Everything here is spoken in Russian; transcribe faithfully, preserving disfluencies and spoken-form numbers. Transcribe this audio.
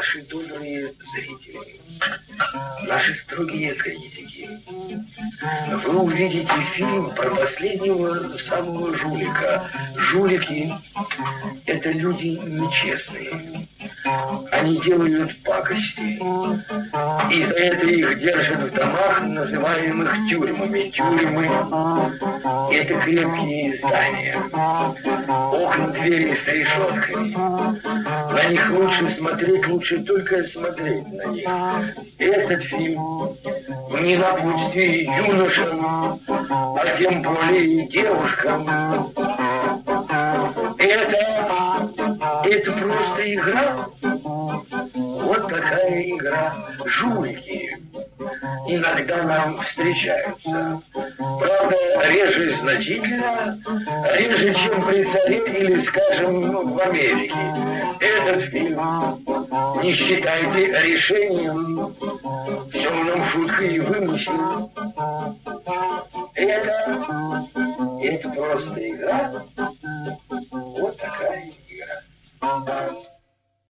наши добрые зрители, наши строгие критики, вы увидите фильм про последнего самого жулика. Жулики – это люди нечестные. Они делают пакости. И за это их держат в домах, называемых тюрьмами. Тюрьмы – это крепкие здания. Окна, двери с решетками. На них лучше смотреть, лучше только смотреть на них. Этот фильм не напутствие юношам, а тем более девушкам. Это, это просто игра. Вот такая игра. Жулики иногда нам встречаются. Правда, реже значительно, реже, чем при царе или, скажем, ну, в Америке. Этот фильм не считайте решением, темным шуткой и вымыслом. Это, это просто игра. Вот такая игра.